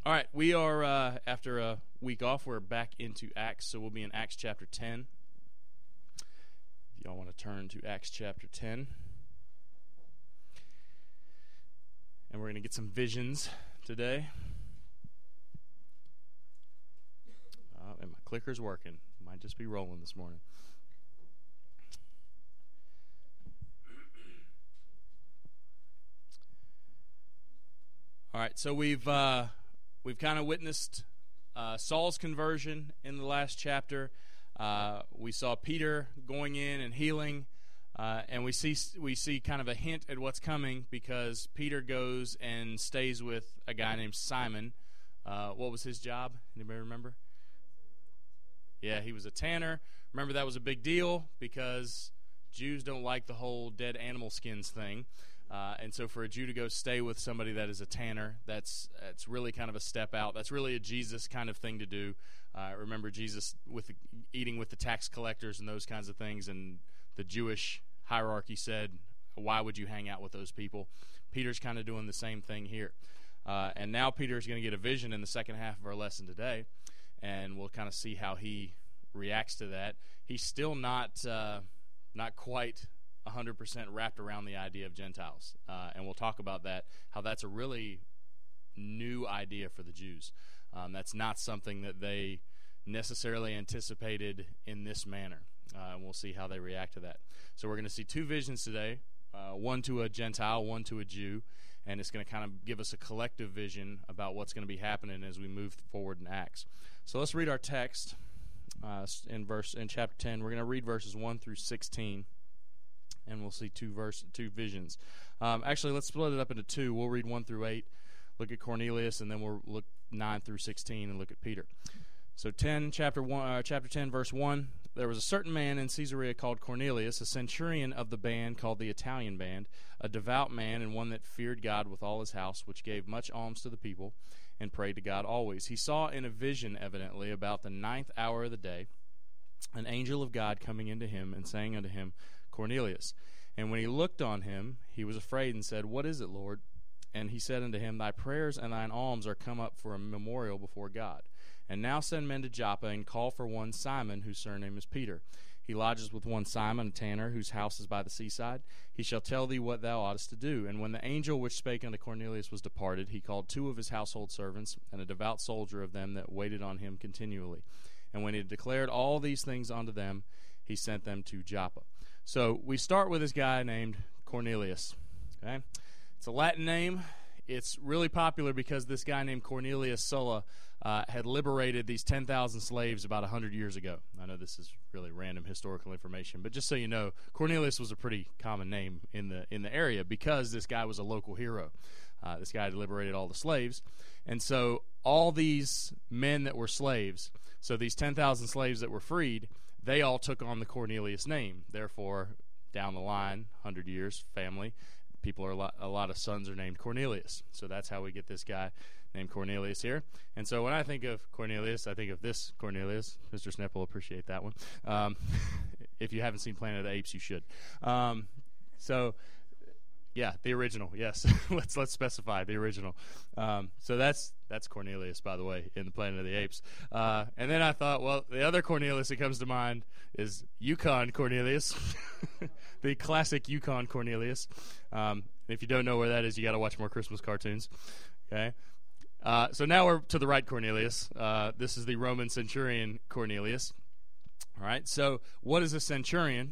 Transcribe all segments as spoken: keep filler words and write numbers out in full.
All right, we are, uh, after a week off, we're back into Acts, so we'll be in Acts chapter ten. If y'all want to turn to Acts chapter ten. And we're going to get some visions today. Uh, and my clicker's working. Might just be rolling this morning. All right, so we've... Uh, We've kind of witnessed uh, Saul's conversion in the last chapter. Uh, we saw Peter going in and healing, uh, and we see we see kind of a hint at what's coming because Peter goes and stays with a guy named Simon. Uh, what was his job? Anybody remember? Yeah, he was a tanner. Remember that was a big deal because Jews don't like the whole dead animal skins thing. Uh, and so for a Jew to go stay with somebody that is a tanner, that's that's really kind of a step out. That's really a Jesus kind of thing to do. Uh, remember Jesus with the, eating with the tax collectors and those kinds of things, and the Jewish hierarchy said, why would you hang out with those people? Peter's kind of doing the same thing here. Uh, and now Peter's going to get a vision in the second half of our lesson today, and we'll kind of see how he reacts to that. He's still not uh, not quite one hundred percent wrapped around the idea of Gentiles. Uh, and we'll talk about that, how that's a really new idea for the Jews. Um, that's not something that they necessarily anticipated in this manner. Uh, and we'll see how they react to that. So we're going to see two visions today, uh, one to a Gentile, one to a Jew. And it's going to kind of give us a collective vision about what's going to be happening as we move forward in Acts. So let's read our text uh, in verse in chapter ten. We're going to read verses one through sixteen. And we'll see two verse, two visions. Um, actually, let's split it up into two. We'll read one through eight, look at Cornelius, and then we'll look nine through sixteen and look at Peter. So ten, chapter one, uh, chapter ten, verse one. There was a certain man in Caesarea called Cornelius, a centurion of the band called the Italian band, a devout man and one that feared God with all his house, which gave much alms to the people and prayed to God always. He saw in a vision, evidently, about the ninth hour of the day, an angel of God coming into him and saying unto him, Cornelius. And when he looked on him, he was afraid and said, What is it, Lord? And he said unto him, Thy prayers and thine alms are come up for a memorial before God. And now send men to Joppa, and call for one Simon, whose surname is Peter. He lodges with one Simon, a tanner, whose house is by the seaside. He shall tell thee what thou oughtest to do. And when the angel which spake unto Cornelius was departed, he called two of his household servants, and a devout soldier of them that waited on him continually. And when he had declared all these things unto them, he sent them to Joppa. So we start with this guy named Cornelius. Okay, it's a Latin name. It's really popular because this guy named Cornelius Sulla uh, had liberated these ten thousand slaves about one hundred years ago. I know this is really random historical information, but just so you know, Cornelius was a pretty common name in the in the area because this guy was a local hero. Uh, this guy had liberated all the slaves, and so all these men that were slaves, so these ten thousand slaves that were freed, they all took on the Cornelius name. Therefore, down the line, one hundred years, family, people are a lot, a lot of sons are named Cornelius. So that's how we get this guy named Cornelius here. And so when I think of Cornelius, I think of this Cornelius. Mister Snep will appreciate that one. Um, if you haven't seen Planet of the Apes, you should. Um, so... Yeah, the original. Yes, let's let's specify the original. Um, so that's that's Cornelius, by the way, in the Planet of the Apes. Uh, and then I thought, well, the other Cornelius that comes to mind is Yukon Cornelius, the classic Yukon Cornelius. Um, if you don't know where that is, you got to watch more Christmas cartoons. Okay. Uh, so now we're to the right Cornelius. Uh, this is the Roman centurion Cornelius. All right. So what is a centurion?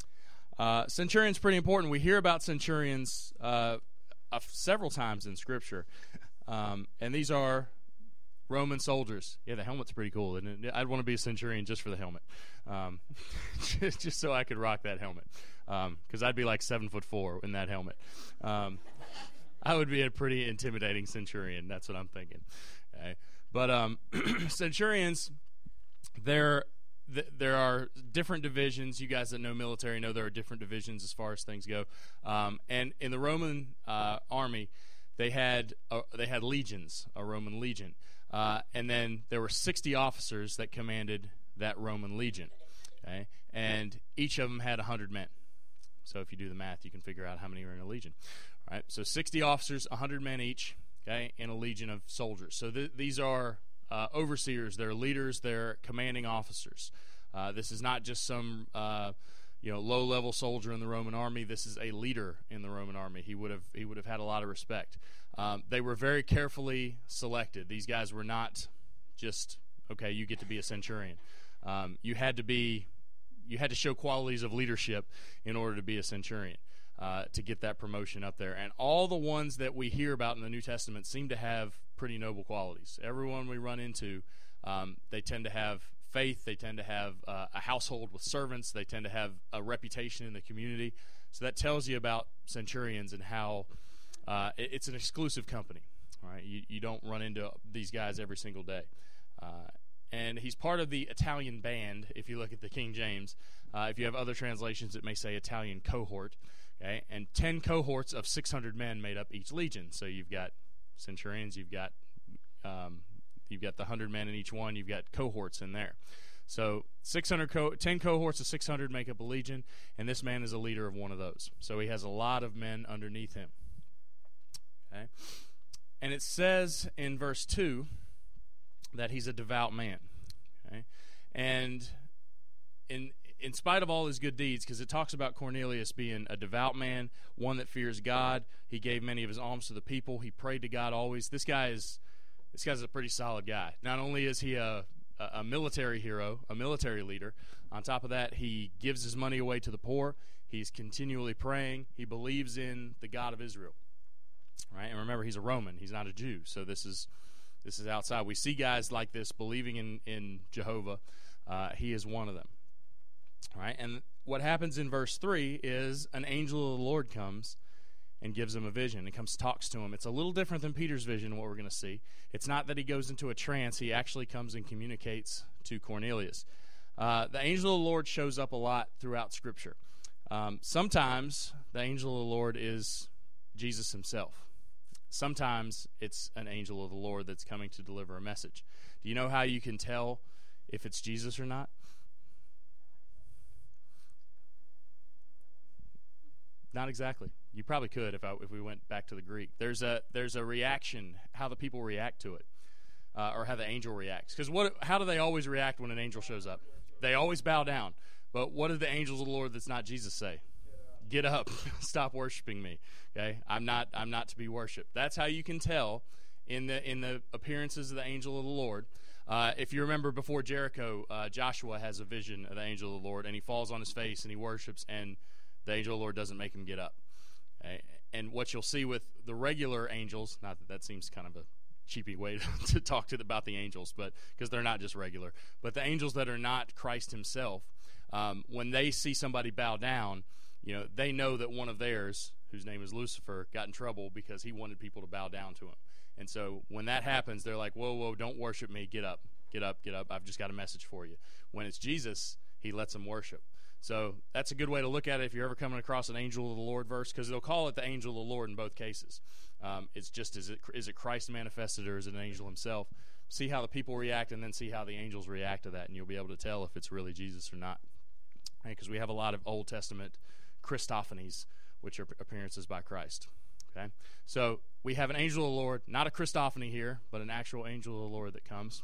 Uh, centurion's pretty important. We hear about centurions uh, uh, several times in Scripture, um, and these are Roman soldiers. Yeah, the helmet's pretty cool, isn't it? I'd want to be a centurion just for the helmet, um, just, just so I could rock that helmet, because um, I'd be like seven foot four in that helmet. Um, I would be a pretty intimidating centurion. That's what I'm thinking. Okay? But um, centurions, they're there are different divisions. You guys that know military know there are different divisions as far as things go. Um, and in the Roman uh, army, they had uh, they had legions, a Roman legion, uh, and then there were sixty officers that commanded that Roman legion. Okay, and each of them had a hundred men. So if you do the math, you can figure out how many are in a legion. All right, so sixty officers, a hundred men each. okay, in a legion of soldiers. So th- these are uh, overseers, they're leaders, they're commanding officers. Uh, this is not just some uh, you know low-level soldier in the Roman army. This is a leader in the Roman army. He would have he would have had a lot of respect. Um, they were very carefully selected. These guys were not just, okay, you get to be a centurion. Um, you had to be you had to show qualities of leadership in order to be a centurion. Uh, to get that promotion up there. And all the ones that we hear about in the New Testament seem to have pretty noble qualities. Everyone we run into, um, they tend to have faith, they tend to have uh, a household with servants, they tend to have a reputation in the community. So that tells you about centurions and how uh, it, it's an exclusive company. All right? You, you don't run into these guys every single day. Uh, and he's part of the Italian band, if you look at the King James. Uh, if you have other translations, it may say Italian cohort. Okay, and ten cohorts of six hundred men made up each legion. So you've got centurions, you've got um, you've got the one hundred men in each one, you've got cohorts in there. So six hundred co- ten cohorts of six hundred make up a legion, and this man is a leader of one of those. So he has a lot of men underneath him. Okay, and it says in verse two that he's a devout man. Okay, and in in spite of all his good deeds, because it talks about Cornelius being a devout man, one that fears God. He gave many of his alms to the people. He prayed to God always. This guy is this guy's a pretty solid guy. Not only is he a, a military hero, a military leader, on top of that, he gives his money away to the poor. He's continually praying. He believes in the God of Israel. Right? And remember, he's a Roman. He's not a Jew. So this is this is outside. We see guys like this believing in, in Jehovah. Uh, he is one of them. All right, and what happens in verse three is an angel of the Lord comes and gives him a vision. He comes, talks to him. It's a little different than Peter's vision, what we're going to see. It's not that he goes into a trance. He actually comes and communicates to Cornelius. Uh, the angel of the Lord shows up a lot throughout Scripture. Um, sometimes the angel of the Lord is Jesus himself. Sometimes it's an angel of the Lord that's coming to deliver a message. Do you know how you can tell if it's Jesus or not? Not exactly. You probably could if I, if we went back to the Greek. There's a there's a reaction, how the people react to it, uh, or how the angel reacts. Because what? How do they always react when an angel shows up? They always bow down. But what do the angels of the Lord that's not Jesus say? Get up, stop worshiping me. Okay, I'm not I'm not to be worshipped. That's how you can tell in the in the appearances of the angel of the Lord. Uh, if you remember before Jericho, uh, Joshua has a vision of the angel of the Lord, and he falls on his face and he worships, and the angel of the Lord doesn't make him get up. Okay? And what you'll see with the regular angels, not that that seems kind of a cheapy way to, to talk to the, about the angels, but because they're not just regular, but the angels that are not Christ himself, um, when they see somebody bow down, you know, they know that one of theirs, whose name is Lucifer, got in trouble because he wanted people to bow down to him. And so when that happens, they're like, whoa, whoa, don't worship me. Get up, get up, get up. I've just got a message for you. When it's Jesus, he lets them worship. So that's a good way to look at it if you're ever coming across an angel of the Lord verse, because they'll call it the angel of the Lord in both cases. Um, it's just, is it, is it Christ manifested or is it an angel himself? See how the people react and then see how the angels react to that, and you'll be able to tell if it's really Jesus or not. Because right? We have a lot of Old Testament Christophanies, which are appearances by Christ. Okay, so we have an angel of the Lord, not a Christophany here, but an actual angel of the Lord that comes.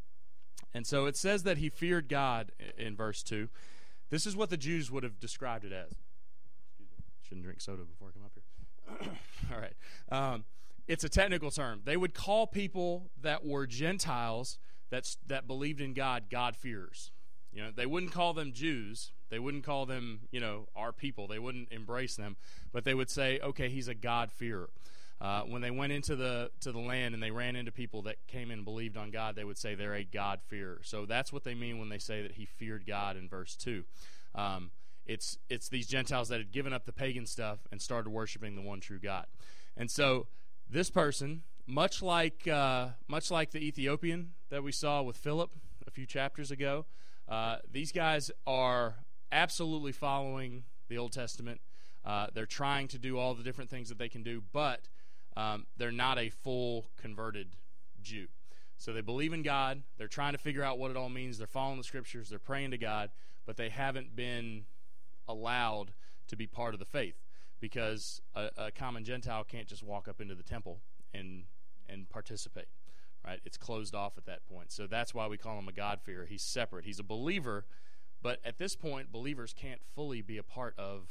And so it says that he feared God in verse two. This is what the Jews would have described it as. Excuse me. Shouldn't drink soda before I come up here. All right. Um, it's a technical term. They would call people that were Gentiles that's, that believed in God, God-fearers. You know, they wouldn't call them Jews. They wouldn't call them, you know, our people. They wouldn't embrace them. But they would say, okay, he's a God-fearer. Uh, when they went into the to the land and they ran into people that came in and believed on God, they would say they're a God-fearer. So that's what they mean when they say that he feared God in verse two. Um, it's it's these Gentiles that had given up the pagan stuff and started worshiping the one true God. And so this person, much like uh, much like the Ethiopian that we saw with Philip a few chapters ago, uh, these guys are absolutely following the Old Testament. Uh, they're trying to do all the different things that they can do, but Um, they're not a full converted Jew. So they believe in God. They're trying to figure out what it all means. They're following the scriptures. They're praying to God, but they haven't been allowed to be part of the faith, because a, a common Gentile can't just walk up into the temple and and participate. Right? It's closed off at that point. So that's why we call him a God-fearer. He's separate. He's a believer, but at this point, believers can't fully be a part of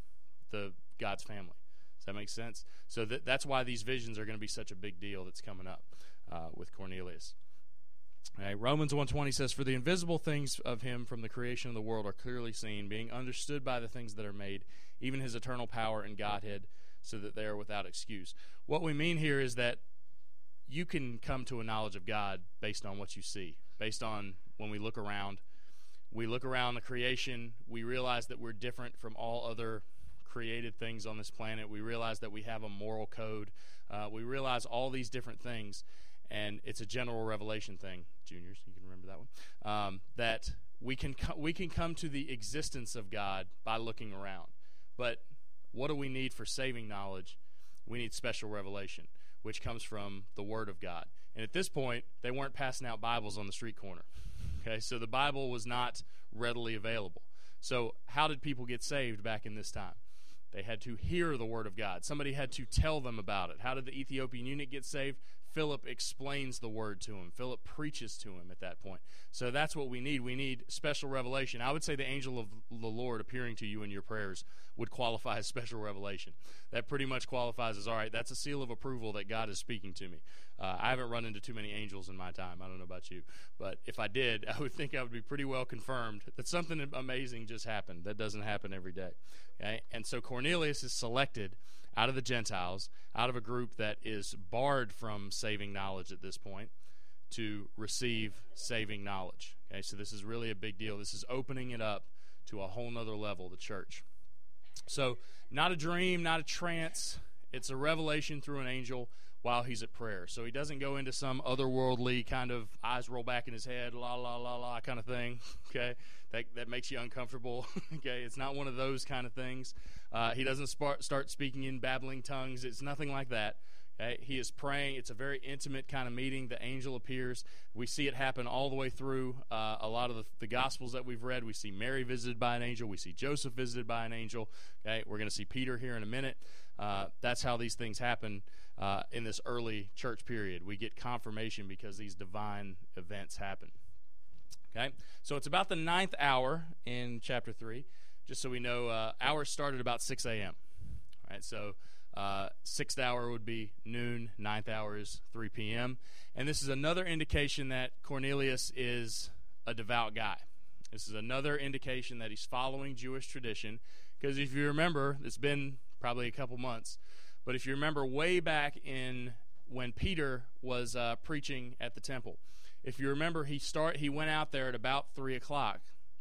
the God's family. Does that make sense? So that, that's why these visions are going to be such a big deal that's coming up uh, with Cornelius. All right, Romans one twenty says, "For the invisible things of him from the creation of the world are clearly seen, being understood by the things that are made, even his eternal power and Godhead, so that they are without excuse." What we mean here is that you can come to a knowledge of God based on what you see, based on when we look around. We look around the creation, we realize that we're different from all other created things on this planet. We realize that we have a moral code. Uh, we realize all these different things, and it's a general revelation thing. Juniors, you can remember that one. Um, that we can co- we can come to the existence of God by looking around. But what do we need for saving knowledge? We need special revelation, which comes from the Word of God. And at this point, they weren't passing out Bibles on the street corner. Okay, so the Bible was not readily available. So how did people get saved back in this time? They had to hear the Word of God. Somebody had to tell them about it. How did the Ethiopian eunuch get saved? Philip explains the Word to him. Philip preaches to him at that point. So that's what we need. We need special revelation. I would say the angel of the Lord appearing to you in your prayers would qualify as special revelation. That pretty much qualifies as, all right, that's a seal of approval that God is speaking to me. Uh, I haven't run into too many angels in my time. I don't know about you. But if I did, I would think I would be pretty well confirmed that something amazing just happened. That doesn't happen every day. Okay? And so Cornelius is selected out of the Gentiles, out of a group that is barred from saving knowledge at this point, to receive saving knowledge. Okay, so this is really a big deal. This is opening it up to a whole nother level, the church. So not a dream, not a trance. It's a revelation through an angel while he's at prayer. So he doesn't go into some otherworldly kind of eyes roll back in his head, la, la, la, la kind of thing, okay, that, that makes you uncomfortable, okay? It's not one of those kind of things. Uh, he doesn't start, start speaking in babbling tongues. It's nothing like that. Okay? He is praying. It's a very intimate kind of meeting. The angel appears. We see it happen all the way through uh, a lot of the, the Gospels that we've read. We see Mary visited by an angel. We see Joseph visited by an angel. Okay? We're going to see Peter here in a minute. Uh, that's how these things happen uh, in this early church period. We get confirmation because these divine events happen. Okay? So it's about the ninth hour in chapter three. Just so we know, uh, hours started about six a.m. All right, so uh, sixth hour would be noon, ninth hour is three p.m. And this is another indication that Cornelius is a devout guy. This is another indication that he's following Jewish tradition. Because if you remember, it's been probably a couple months, but if you remember way back in when Peter was uh, preaching at the temple, if you remember, he start he went out there at about three o'clock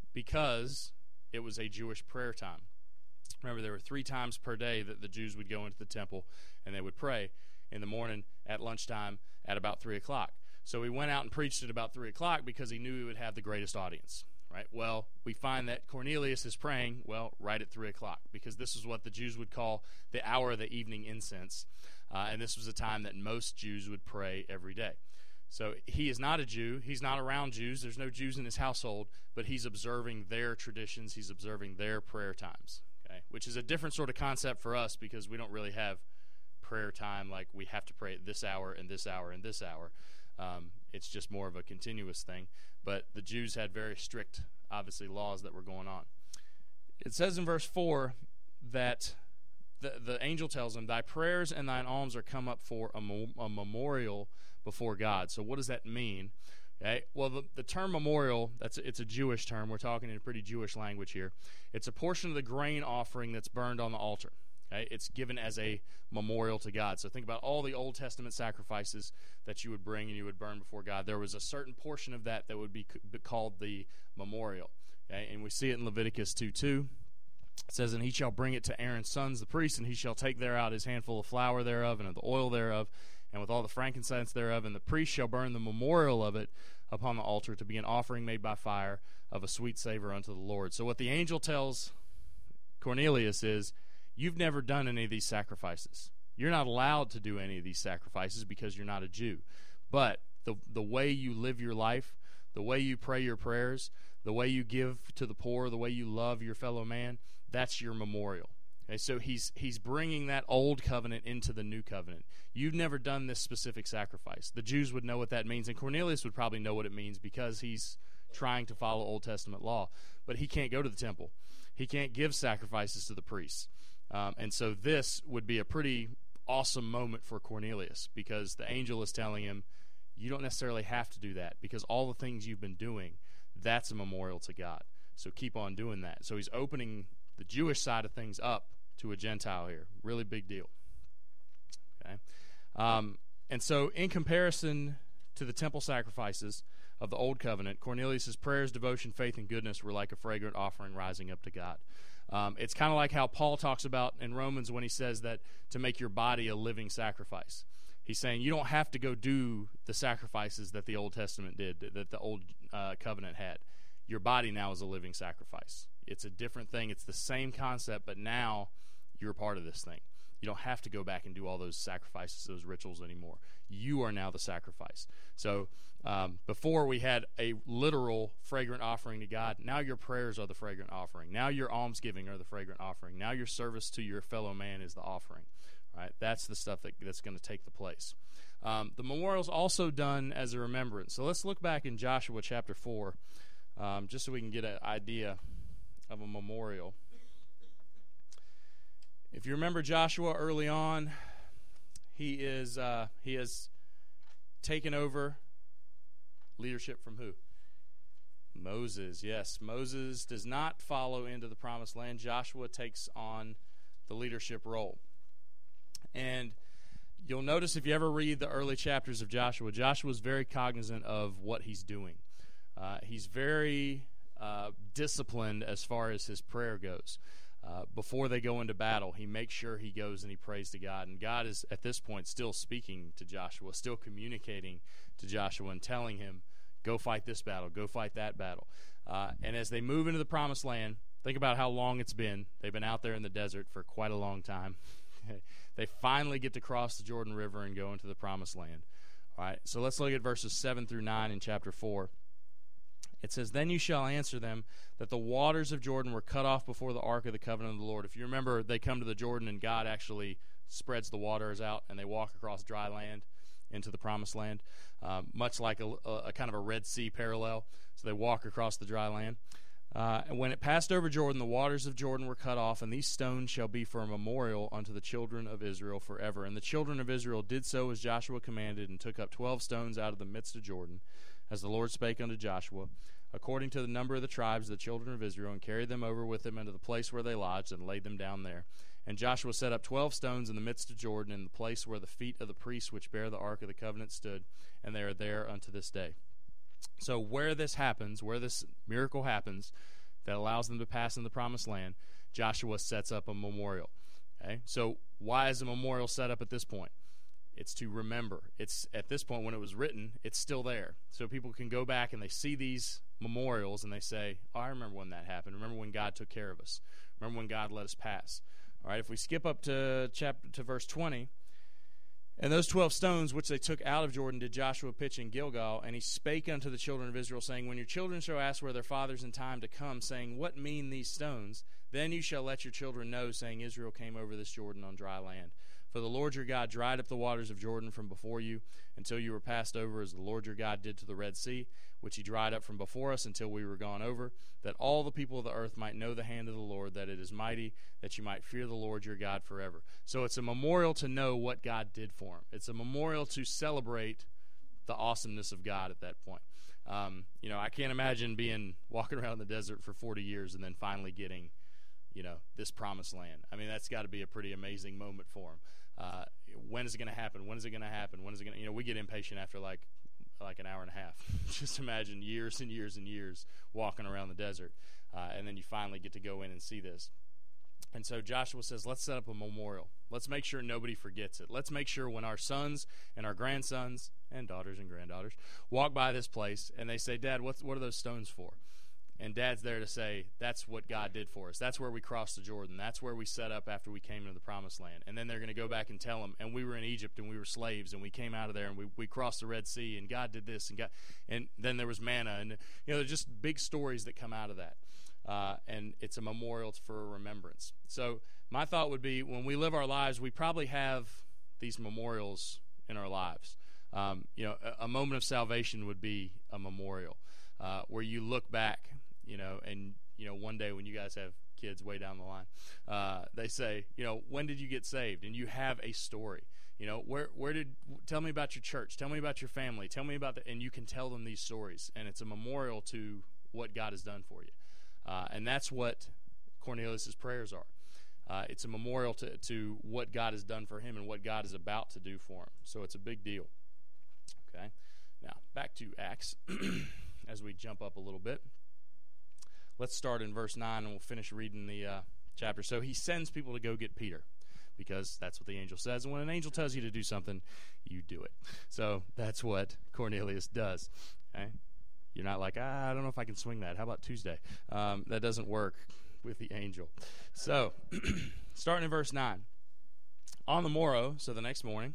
because it was a Jewish prayer time. Remember, there were three times per day that the Jews would go into the temple and they would pray in the morning, at lunchtime, at about three o'clock. So he went out and preached at about three o'clock because he knew he would have the greatest audience. Right? Well, we find that Cornelius is praying, well, right at three o'clock, because this is what the Jews would call the hour of the evening incense. Uh, and this was a time that most Jews would pray every day. So he is not a Jew. He's not around Jews. There's no Jews in his household, but he's observing their traditions. He's observing their prayer times, okay? Which is a different sort of concept for us because we don't really have prayer time like we have to pray at this hour and this hour and this hour. Um, it's just more of a continuous thing. But the Jews had very strict, obviously, laws that were going on. It says in verse four that the, the angel tells him, "Thy prayers and thine alms are come up for a, mo- a memorial before God." So what does that mean? Okay. Well, the, the term memorial, that's it's a Jewish term. We're talking in a pretty Jewish language here. It's a portion of the grain offering that's burned on the altar. Okay? It's given as a memorial to God. So think about all the Old Testament sacrifices that you would bring and you would burn before God. There was a certain portion of that that would be called the memorial. Okay? And we see it in Leviticus two two. It says, "And he shall bring it to Aaron's sons, the priests, and he shall take thereout his handful of flour thereof, and of the oil thereof, and with all the frankincense thereof, and the priest shall burn the memorial of it upon the altar to be an offering made by fire of a sweet savor unto the Lord." So what the angel tells Cornelius is, you've never done any of these sacrifices. You're not allowed to do any of these sacrifices because you're not a Jew. But the the way you live your life, the way you pray your prayers, the way you give to the poor, the way you love your fellow man, that's your memorial. Okay, so he's he's bringing that old covenant into the new covenant. You've never done this specific sacrifice. The Jews would know what that means, and Cornelius would probably know what it means because he's trying to follow Old Testament law. But he can't go to the temple. He can't give sacrifices to the priests. Um, and so this would be a pretty awesome moment for Cornelius, because the angel is telling him, you don't necessarily have to do that, because all the things you've been doing, that's a memorial to God. So keep on doing that. So he's opening the Jewish side of things up to a Gentile here. Really big deal. Okay, um, and so in comparison to the temple sacrifices of the Old Covenant, Cornelius' prayers, devotion, faith, and goodness were like a fragrant offering rising up to God. Um, it's kind of like how Paul talks about in Romans when he says that to make your body a living sacrifice. He's saying you don't have to go do the sacrifices that the Old Testament did, that the Old uh, Covenant had. Your body now is a living sacrifice. It's a different thing. It's the same concept, but now you're a part of this thing. You don't have to go back and do all those sacrifices, those rituals anymore. You are now the sacrifice. So um, before we had a literal fragrant offering to God. Now your prayers are the fragrant offering. Now your almsgiving are the fragrant offering. Now your service to your fellow man is the offering. Right? That's the stuff that, that's going to take the place. Um, the memorial is also done as a remembrance. So let's look back in Joshua chapter four, um, just so we can get an idea of a memorial. If you remember Joshua early on, he is uh, he has taken over leadership from who? Moses. Yes, Moses does not follow into the promised land. Joshua takes on the leadership role. And you'll notice if you ever read the early chapters of Joshua, Joshua is very cognizant of what he's doing. Uh, he's very uh, disciplined as far as his prayer goes. Uh, before they go into battle, he makes sure he goes and he prays to God. And God is, at this point, still speaking to Joshua, still communicating to Joshua and telling him, go fight this battle, go fight that battle. Uh, and as they move into the promised land, think about how long it's been. They've been out there in the desert for quite a long time. They finally get to cross the Jordan River and go into the promised land. All right, so let's look at verses seven through nine in chapter four. It says, then you shall answer them that the waters of Jordan were cut off before the ark of the covenant of the Lord. If you remember, they come to the Jordan and God actually spreads the waters out and they walk across dry land into the promised land, um, much like a, a, a kind of a Red Sea parallel. So they walk across the dry land. Uh, and when it passed over Jordan, the waters of Jordan were cut off, and these stones shall be for a memorial unto the children of Israel forever. And the children of Israel did so as Joshua commanded, and took up twelve stones out of the midst of Jordan, as the Lord spake unto Joshua, according to the number of the tribes of the children of Israel, and carried them over with him into the place where they lodged, and laid them down there. And Joshua set up twelve stones in the midst of Jordan, in the place where the feet of the priests which bear the ark of the covenant stood, and they are there unto this day. So where this happens, where this miracle happens, that allows them to pass in the promised land, Joshua sets up a memorial. Okay? So why is a memorial set up at this point? It's to remember. It's at this point when it was written, it's still there. So people can go back and they see these memorials and they say, oh, I remember when that happened. Remember when God took care of us. Remember when God let us pass. All right, if we skip up to chapter to verse twenty, and those twelve stones which they took out of Jordan did Joshua pitch in Gilgal, and he spake unto the children of Israel, saying, when your children shall ask where their fathers in time to come, saying, what mean these stones? Then you shall let your children know, saying, Israel came over this Jordan on dry land. For the Lord your God dried up the waters of Jordan from before you, until you were passed over, as the Lord your God did to the Red Sea, which he dried up from before us until we were gone over, that all the people of the earth might know the hand of the Lord, that it is mighty, that you might fear the Lord your God forever. So it's a memorial to know what God did for him. It's a memorial to celebrate the awesomeness of God at that point. Um, you know, I can't imagine being walking around the desert for forty years and then finally getting, you know, this promised land. I mean, that's got to be a pretty amazing moment for him. Uh, when is it going to happen? When is it going to happen? When is it going to, you know, we get impatient after like like an hour and a half. Just imagine years and years and years walking around the desert, uh, and then you finally get to go in and see this. And so Joshua says, let's set up a memorial. Let's make sure nobody forgets it. Let's make sure when our sons and our grandsons and daughters and granddaughters walk by this place and they say, Dad, what's, what are those stones for? And Dad's there to say, that's what God did for us. That's where we crossed the Jordan. That's where we set up after we came into the promised land. And then they're going to go back and tell them, and we were in Egypt and we were slaves and we came out of there and we, we crossed the Red Sea and God did this and God, and then there was manna. And, you know, there's just big stories that come out of that. uh, and it's a memorial for a remembrance. So my thought would be, when we live our lives, we probably have these memorials in our lives. Um, you know, a, a moment of salvation would be a memorial uh, where you look back, you know, and, you know, one day when you guys have kids way down the line, uh, they say, you know, when did you get saved? And you have a story. You know, where where did, tell me about your church, tell me about your family, tell me about the, and you can tell them these stories, and it's a memorial to what God has done for you. Uh, and that's what Cornelius' prayers are. Uh, it's a memorial to, to what God has done for him and what God is about to do for him. So it's a big deal. Okay, now back to Acts as we jump up a little bit. Let's start in verse nine, and we'll finish reading the uh, chapter. So he sends people to go get Peter, because that's what the angel says. And when an angel tells you to do something, you do it. So that's what Cornelius does. Okay? You're not like, ah, I don't know if I can swing that. How about Tuesday? Um, that doesn't work with the angel. So, starting in verse nine. On the morrow, so the next morning,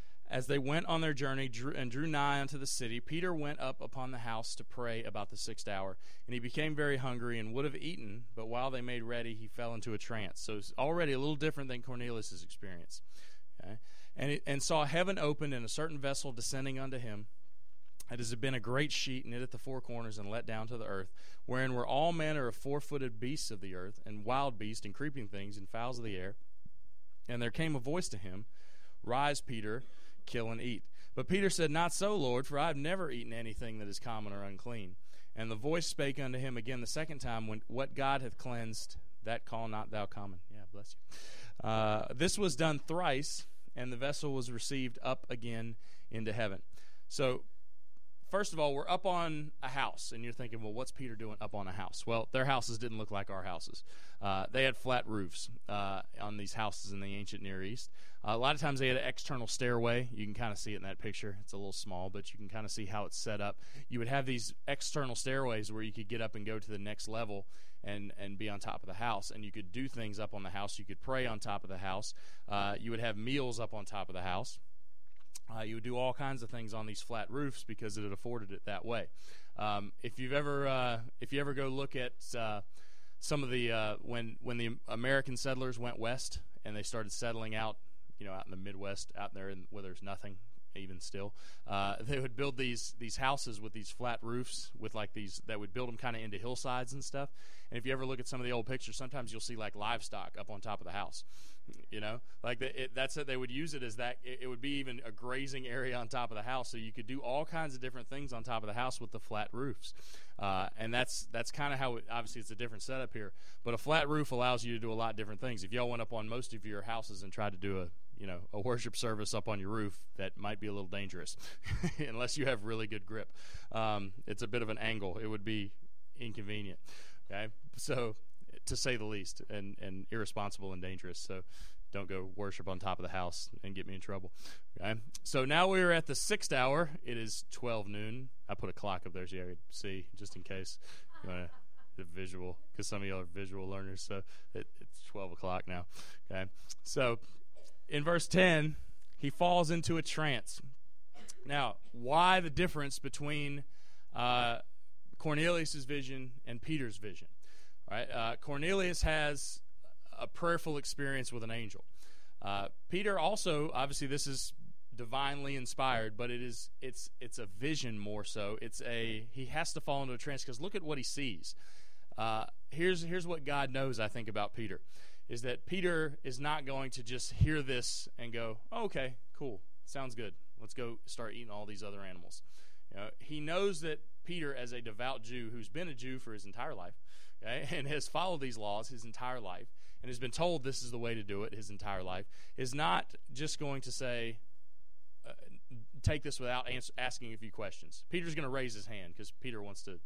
as they went on their journey drew, and drew nigh unto the city, Peter went up upon the house to pray about the sixth hour. And he became very hungry and would have eaten, but while they made ready, he fell into a trance. So it's already a little different than Cornelius' experience. Okay? And, it, and saw heaven opened and a certain vessel descending unto him. It has been a great sheet knit at the four corners and let down to the earth, wherein were all manner of four-footed beasts of the earth, and wild beasts, and creeping things, and fowls of the air. And there came a voice to him, Rise, Peter, kill and eat. But Peter said, Not so, Lord, for I have never eaten anything that is common or unclean. And the voice spake unto him again the second time, when what God hath cleansed, that call not thou common. Yeah, bless you. Uh, this was done thrice, and the vessel was received up again into heaven. So, first of all, we're up on a house, and you're thinking, well, what's Peter doing up on a house? Well, their houses didn't look like our houses. Uh, they had flat roofs uh, on these houses in the ancient Near East. Uh, a lot of times they had an external stairway. You can kind of see it in that picture. It's a little small, but you can kind of see how it's set up. You would have these external stairways where you could get up and go to the next level and, and be on top of the house, and you could do things up on the house. You could pray on top of the house. Uh, you would have meals up on top of the house. Uh, you would do all kinds of things on these flat roofs because it had afforded it that way. Um, if you've ever, uh, if you ever go look at uh, some of the uh, when when the American settlers went west and they started settling out, you know, out in the Midwest, out there in, where there's nothing, even still, uh, they would build these these houses with these flat roofs with like these that would build them kind of into hillsides and stuff. And if you ever look at some of the old pictures, sometimes you'll see like livestock up on top of the house. You know, like the, it, that's it. They would use it as that. It, it would be even a grazing area on top of the house, so you could do all kinds of different things on top of the house with the flat roofs. Uh, and that's that's kind of how. It, obviously, it's a different setup here, but a flat roof allows you to do a lot of different things. If y'all went up on most of your houses and tried to do a you know a worship service up on your roof, that might be a little dangerous, unless you have really good grip. Um, it's a bit of an angle. It would be inconvenient. Okay, so. To say the least, and, and irresponsible and dangerous. So don't go worship on top of the house and get me in trouble. Okay? So now we're at the sixth hour. It is twelve noon. I put a clock up there so you could see, just in case you want the visual, because some of y'all are visual learners. So it, it's twelve o'clock now. Okay. So in verse ten, he falls into a trance. Now, why the difference between uh, Cornelius' vision and Peter's vision? Right, uh, Cornelius has a prayerful experience with an angel. Uh, Peter also, obviously, this is divinely inspired, but it is it's it's a vision more so. It's a he has to fall into a trance because look at what he sees. Uh, here's here's what God knows. I think about Peter is that Peter is not going to just hear this and go, oh, "Okay, cool, sounds good. Let's go start eating all these other animals." You know, he knows that Peter, as a devout Jew who's been a Jew for his entire life. Okay, and has followed these laws his entire life and has been told this is the way to do it his entire life, is not just going to say, uh, take this without ans- asking a few questions. Peter's going to raise his hand because Peter wants to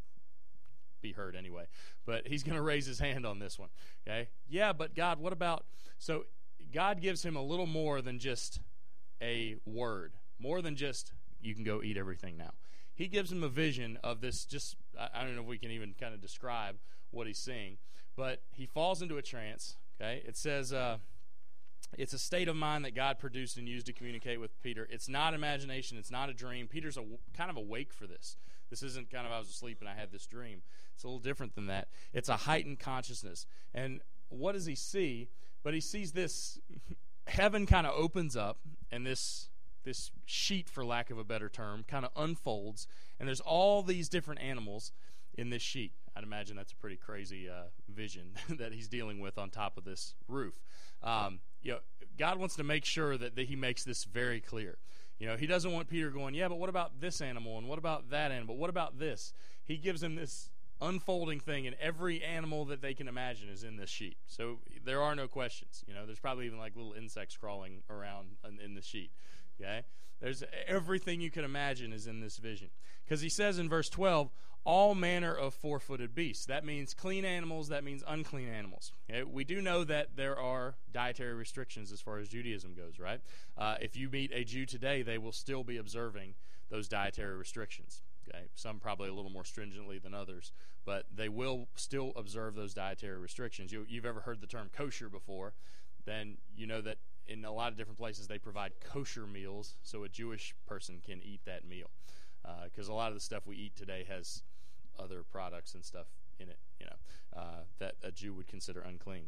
be heard anyway. But he's going to raise his hand on this one. Okay, yeah, but God, what about... So God gives him a little more than just a word, more than just, you can go eat everything now. He gives him a vision of this just... I, I don't know if we can even kind of describe what he's seeing, but he falls into a trance. Okay, it says uh, it's a state of mind that God produced and used to communicate with Peter. It's not imagination. It's not a dream. Peter's a, kind of awake for this. This isn't kind of I was asleep and I had this dream. It's a little different than that. It's a heightened consciousness. And what does he see? But he sees this, heaven kind of opens up, and this this sheet, for lack of a better term, kind of unfolds, and there's all these different animals in this sheet. I'd imagine that's a pretty crazy uh, vision that he's dealing with on top of this roof. Um, you know, God wants to make sure that, that he makes this very clear. You know, he doesn't want Peter going, yeah, but what about this animal, and what about that animal, what about this? He gives him this unfolding thing, and every animal that they can imagine is in this sheet. So there are no questions. You know, there's probably even like little insects crawling around in, in the sheet. Okay? There's everything you can imagine is in this vision. Because he says in verse twelve, all manner of four-footed beasts. That means clean animals, that means unclean animals. Okay? We do know that there are dietary restrictions as far as Judaism goes, right? Uh, if you meet a Jew today, they will still be observing those dietary restrictions. Okay? Some probably a little more stringently than others, but they will still observe those dietary restrictions. You, you've ever heard the term kosher before, then you know that in a lot of different places they provide kosher meals so a Jewish person can eat that meal. Because uh, a lot of the stuff we eat today has other products and stuff in it, you know, uh, that a Jew would consider unclean.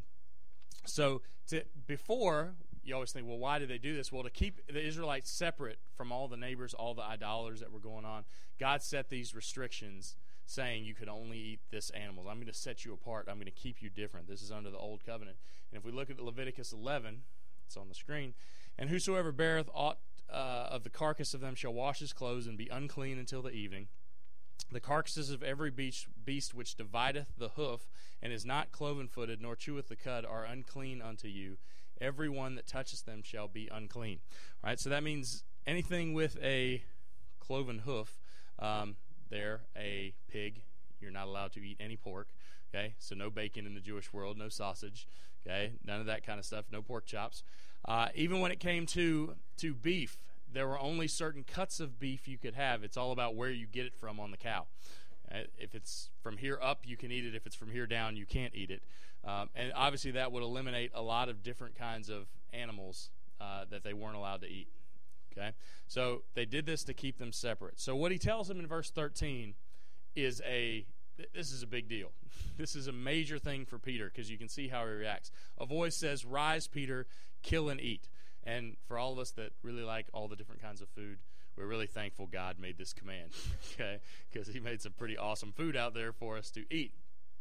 So to, before, you always think, well, why did they do this? Well, to keep the Israelites separate from all the neighbors, all the idolaters that were going on, God set these restrictions saying you could only eat this animal. I'm going to set you apart. I'm going to keep you different. This is under the old covenant. And if we look at Leviticus eleven, it's on the screen, and whosoever beareth aught uh, of the carcass of them shall wash his clothes and be unclean until the evening. The carcasses of every beast, beast which divideth the hoof and is not cloven-footed nor cheweth the cud are unclean unto you. Every one that toucheth them shall be unclean. All right, so that means anything with a cloven hoof, um, there, a pig, you're not allowed to eat any pork. Okay, so no bacon in the Jewish world, no sausage. Okay, none of that kind of stuff, no pork chops. Uh, even when it came to to beef, there were only certain cuts of beef you could have. It's all about where you get it from on the cow. Uh, if it's from here up, you can eat it. If it's from here down, you can't eat it. Um, and obviously that would eliminate a lot of different kinds of animals uh, that they weren't allowed to eat. Okay, so they did this to keep them separate. So what he tells them in verse thirteen is a, this is a big deal. This is a major thing for Peter because you can see how he reacts. A voice says, "Rise, Peter, kill and eat." And for all of us that really like all the different kinds of food, we're really thankful God made this command, okay? Because he made some pretty awesome food out there for us to eat.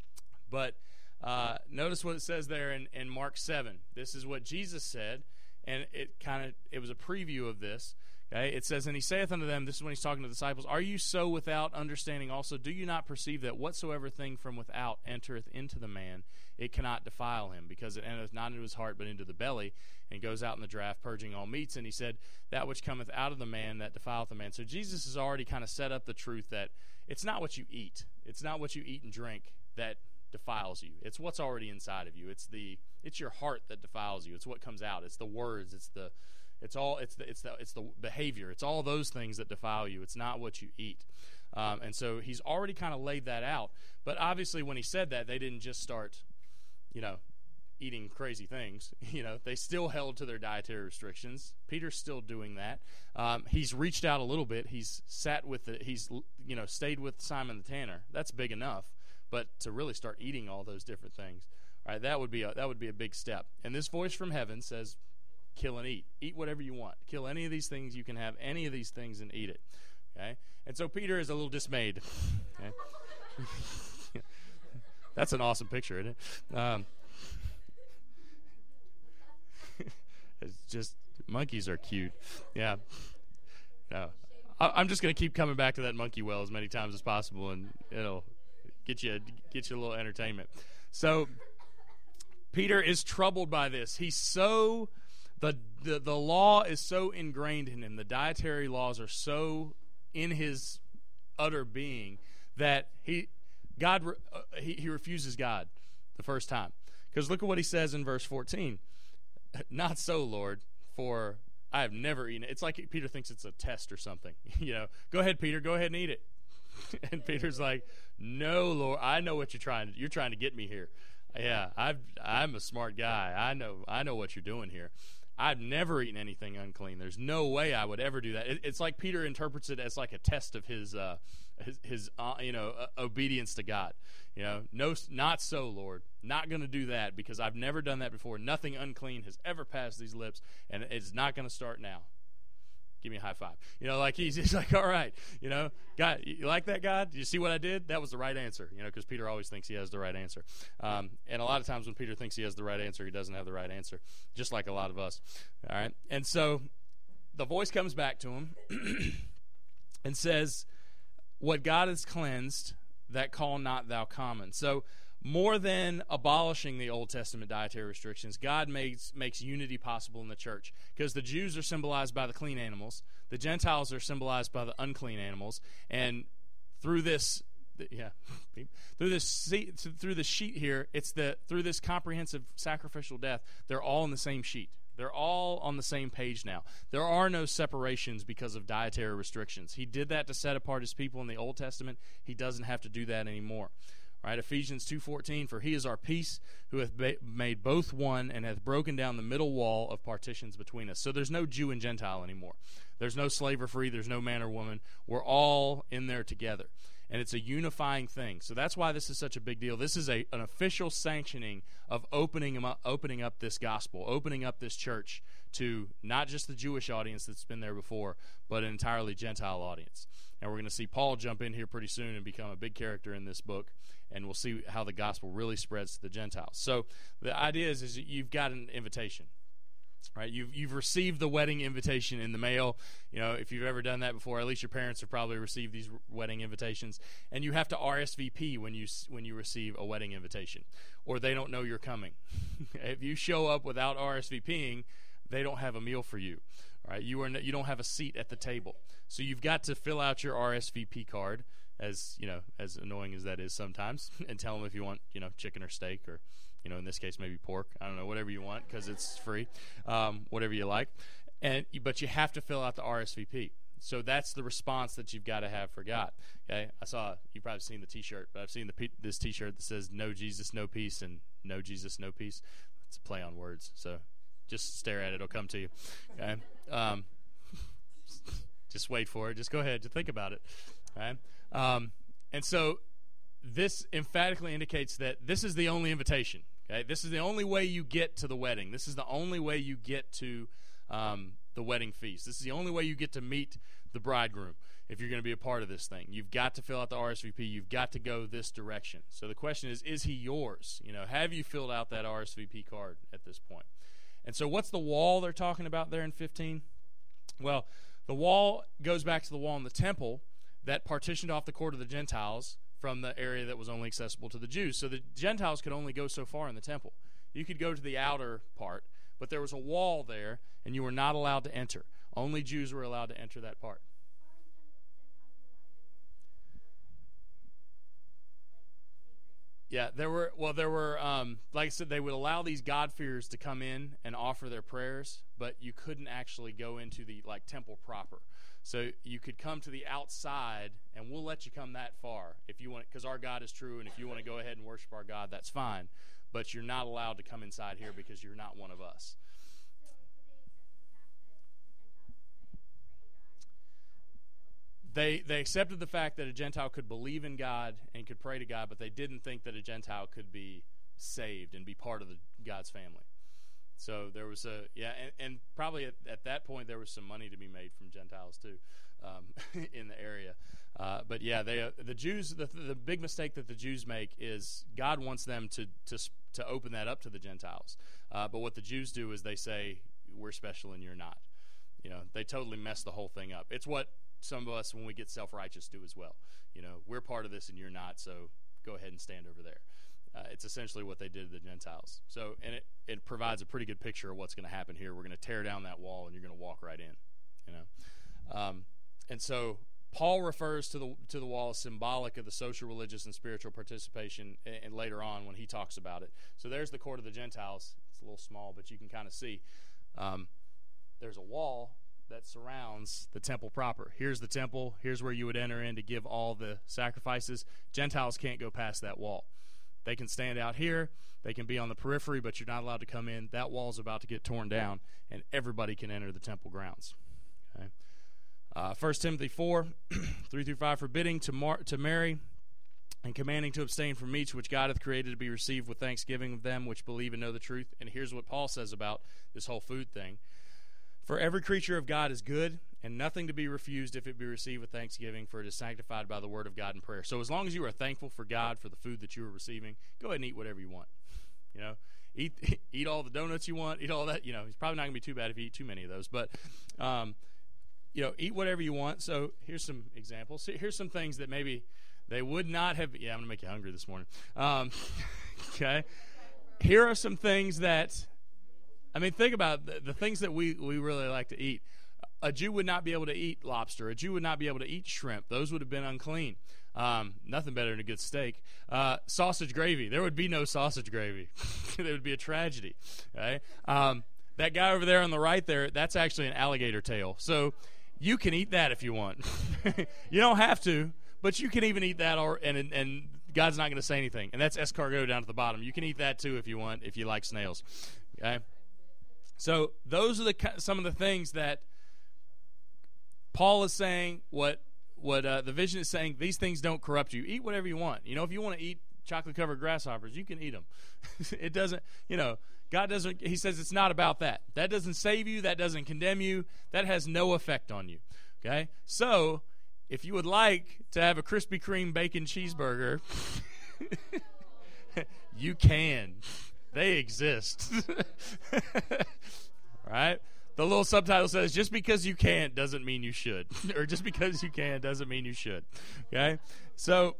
But uh, notice what it says there in, in Mark seven. This is what Jesus said, and it kind of it was a preview of this. Okay, it says, "And he saith unto them," this is when he's talking to the disciples, "Are you so without understanding also? Do you not perceive that whatsoever thing from without entereth into the man, it cannot defile him, because it entereth not into his heart, but into the belly, and goes out in the draught, purging all meats? And he said, that which cometh out of the man, that defileth the man." So Jesus has already kind of set up the truth that it's not what you eat. It's not what you eat and drink that defiles you. It's what's already inside of you. It's the it's your heart that defiles you. It's what comes out. It's the words. It's the It's all it's the it's the it's the behavior. It's all those things that defile you. It's not what you eat. Um, and so he's already kind of laid that out. But obviously, when he said that, they didn't just start, you know, eating crazy things. You know, they still held to their dietary restrictions. Peter's still doing that. Um, he's reached out a little bit. He's sat with the. He's you know stayed with Simon the tanner. That's big enough. But to really start eating all those different things, all right, that would be a, that would be a big step. And this voice from heaven says, "Kill and eat. Eat whatever you want. Kill any of these things. You can have any of these things and eat it." Okay? And so Peter is a little dismayed. Okay? That's an awesome picture, isn't it? Um, it's just, monkeys are cute. Yeah. No. I, I'm just going to keep coming back to that monkey well as many times as possible, and it'll get you, get you a little entertainment. So Peter is troubled by this. He's so... The, the the law is so ingrained in him. The dietary laws are so in his utter being that he God uh, he, he refuses God the first time. Because look at what he says in verse fourteen. "Not so, Lord, for I have never eaten it." It's like Peter thinks it's a test or something. You know, "Go ahead, Peter, go ahead and eat it." And Peter's like, "No, Lord, I know what you're trying to you're trying to get me here. Yeah, I've I'm a smart guy. I know I know what you're doing here. I've never eaten anything unclean. There's no way I would ever do that. It, it's like Peter interprets it as like a test of his, uh, his, his uh, you know, uh, obedience to God. You know, no, not so, Lord. Not going to do that because I've never done that before. Nothing unclean has ever passed these lips, and it's not going to start now. Give me a high five. You know, like he's, he's like, all right, you know, God, you like that, God? You see what I did? That was the right answer, you know, because Peter always thinks he has the right answer. Um, and a lot of times when Peter thinks he has the right answer, he doesn't have the right answer, just like a lot of us. All right. And so the voice comes back to him and says, what God has cleansed, that call not thou common. So more than abolishing the Old Testament dietary restrictions, God makes makes unity possible in the church, because the Jews are symbolized by the clean animals, the Gentiles are symbolized by the unclean animals, and through this, yeah, through this through the sheet here, it's the through this comprehensive sacrificial death, they're all on the same sheet. They're all on the same page now. There are no separations because of dietary restrictions. He did that to set apart his people in the Old Testament. He doesn't have to do that anymore. Right, Ephesians two fourteen, for he is our peace, who hath ba- made both one, and hath broken down the middle wall of partitions between us. So there's no Jew and Gentile anymore. There's no slave or free. There's no man or woman. We're all in there together. And it's a unifying thing. So that's why this is such a big deal. This is a, an official sanctioning of opening up, opening up this gospel, opening up this church to not just the Jewish audience that's been there before, but an entirely Gentile audience. And we're going to see Paul jump in here pretty soon and become a big character in this book, and we'll see how the gospel really spreads to the Gentiles. So the idea is, is you've got an invitation, right? You've you've received the wedding invitation in the mail. You know, if you've ever done that before, at least your parents have probably received these wedding invitations, and you have to R S V P when you when you receive a wedding invitation, or they don't know you're coming. If you show up without RSVPing, they don't have a meal for you. Right? You are no, you don't have a seat at the table. So you've got to fill out your R S V P card, as you know, as annoying as that is sometimes, and tell them if you want, you know, chicken or steak, or, you know, in this case maybe pork. I don't know, whatever you want, because it's free, um, whatever you like. And but you have to fill out the R S V P. So that's the response that you've got to have for God. Okay, I saw, you've probably seen the T-shirt, but I've seen the this T-shirt that says "No Jesus, no peace," and "No Jesus, no peace." It's a play on words, so just stare at it; it'll come to you. Okay. Um, just wait for it. Just go ahead. Just think about it. Right? Um, and so this emphatically indicates that this is the only invitation. Okay? This is the only way you get to the wedding. This is the only way you get to um, the wedding feast. This is the only way you get to meet the bridegroom if you're going to be a part of this thing. You've got to fill out the R S V P. You've got to go this direction. So the question is, is he yours? You know, have you filled out that R S V P card at this point? And so what's the wall they're talking about there in fifteen? Well, the wall goes back to the wall in the temple that partitioned off the court of the Gentiles from the area that was only accessible to the Jews. So the Gentiles could only go so far in the temple. You could go to the outer part, but there was a wall there, and you were not allowed to enter. Only Jews were allowed to enter that part. Yeah, there were, well, there were, um, like I said, they would allow these God-fearers to come in and offer their prayers, but you couldn't actually go into the, like, temple proper. So you could come to the outside, and we'll let you come that far if you want, because our God is true, and if you want to go ahead and worship our God, that's fine. But you're not allowed to come inside here because you're not one of us. They they accepted the fact that a Gentile could believe in God and could pray to God, but they didn't think that a Gentile could be saved and be part of the God's family. So there was a, yeah, and, and probably at, at that point there was some money to be made from Gentiles too um, in the area. Uh, but yeah, they uh, the Jews, the, the big mistake that the Jews make is God wants them to to to open that up to the Gentiles. Uh, but what the Jews do is they say, we're special and you're not. You know, they totally mess the whole thing up. It's what some of us, when we get self-righteous, do as well. You know, we're part of this and you're not, so go ahead and stand over there. Uh, it's essentially what they did to the Gentiles. So, and it, it provides a pretty good picture of what's going to happen here. We're going to tear down that wall and you're going to walk right in, you know. Um, and so Paul refers to the to the wall as symbolic of the social, religious, and spiritual participation, and, and later on when he talks about it. So there's the court of the Gentiles. It's a little small, but you can kind of see. Um, there's a wall that surrounds the temple proper. Here's the temple. Here's where you would enter in to give all the sacrifices. Gentiles can't go past that wall. they can stand out here. They can be on the periphery, but you're not allowed to come in. That wall's about to get torn down, and everybody can enter the temple grounds. Okay? Uh, First Timothy four, three through five, forbidding to, mar- to marry and commanding to abstain from meats which God hath created to be received with thanksgiving of them which believe and know the truth. And here's what Paul says about this whole food thing. For every creature of God is good, and nothing to be refused if it be received with thanksgiving, for it is sanctified by the word of God and prayer. So as long as you are thankful for God for the food that you are receiving, go ahead and eat whatever you want. You know, eat eat all the donuts you want, eat all that. You know, it's probably not going to be too bad if you eat too many of those. But, um, you know, eat whatever you want. So here's some examples. Here's some things that maybe they would not have. Yeah, I'm going to make you hungry this morning. Um, okay. Here are some things that, I mean, think about the, the things that we, we really like to eat. A Jew would not be able to eat lobster. A Jew would not be able to eat shrimp. Those would have been unclean. Um, nothing better than a good steak. Uh, sausage gravy. There would be no sausage gravy. There would be a tragedy. Okay? Um, that guy over there on the right there, that's actually an alligator tail. So you can eat that if you want. You don't have to, but you can even eat that, or and and God's not going to say anything. And that's escargot down at the bottom. You can eat that too if you want, if you like snails. Okay? So those are the some of the things that Paul is saying, what what uh, the vision is saying. These things don't corrupt you. Eat whatever you want. You know, if you want to eat chocolate-covered grasshoppers, you can eat them. It doesn't, you know, God doesn't, he says it's not about that. That doesn't save you. That doesn't condemn you. That has no effect on you. Okay? So, if you would like to have a Krispy Kreme bacon cheeseburger, you can. They exist. Right? The little subtitle says, just because you can't doesn't mean you should. Or just because you can doesn't mean you should. Okay? So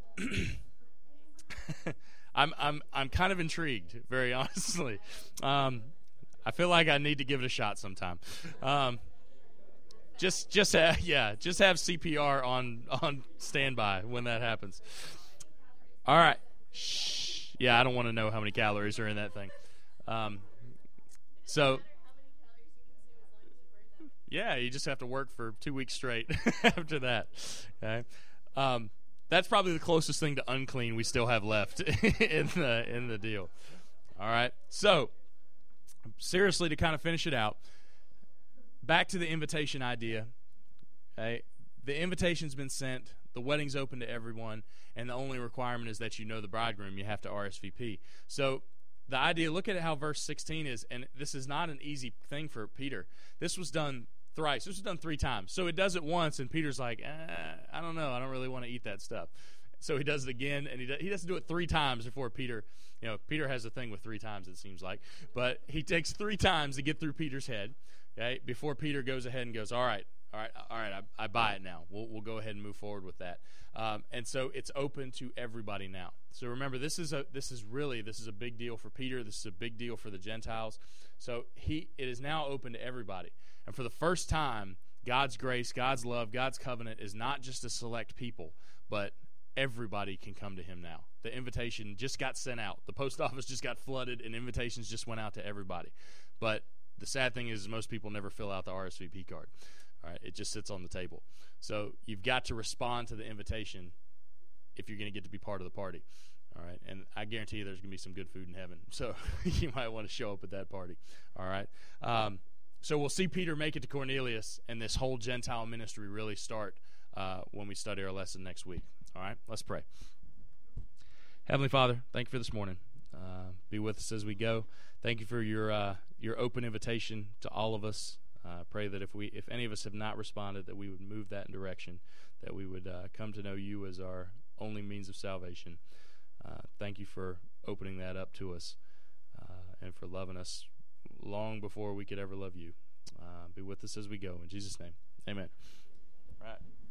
I'm I'm I'm kind of intrigued, very honestly. Um, I feel like I need to give it a shot sometime. Um, just just have, yeah, just have C P R on on standby when that happens. All right. Shh. Yeah, I don't want to know how many calories are in that thing. Um, so yeah, you just have to work for two weeks straight after that. Okay, um, that's probably the closest thing to unclean we still have left in the in the deal. All right, so seriously, to kind of finish it out, back to the invitation idea. Okay, the invitation's been sent, the wedding's open to everyone, and the only requirement is that you know the bridegroom. You have to R S V P. So the idea, look at how verse sixteen is, and this is not an easy thing for Peter. This was done thrice. This was done three times. So it does it once, and Peter's like, eh, I don't know. I don't really want to eat that stuff. So he does it again, and he does, he doesn't do it three times before Peter. You know, Peter has a thing with three times, it seems like. But he takes three times to get through Peter's head, okay, before Peter goes ahead and goes, all right, all right, all right, I, I buy it now. We'll, we'll go ahead and move forward with that. Um, and so it's open to everybody now. So remember, this is a this is really this is a big deal for Peter. This is a big deal for the Gentiles. So he it is now open to everybody. And for the first time, God's grace, God's love, God's covenant is not just a select people, but everybody can come to him now. The invitation just got sent out. The post office just got flooded, and invitations just went out to everybody. But the sad thing is most people never fill out the R S V P card. All right, it just sits on the table. So you've got to respond to the invitation if you're going to get to be part of the party. All right, and I guarantee you there's going to be some good food in heaven. So you might want to show up at that party. All right. Um, so we'll see Peter make it to Cornelius, and this whole Gentile ministry really start uh, when we study our lesson next week. All right, let's pray. Heavenly Father, thank you for this morning. Uh, be with us as we go. Thank you for your uh, your open invitation to all of us. I uh, pray that if we, if any of us have not responded, that we would move that in direction, that we would uh, come to know you as our only means of salvation. Uh, thank you for opening that up to us uh, and for loving us long before we could ever love you. Uh, be with us as we go. In Jesus' name, amen. All right.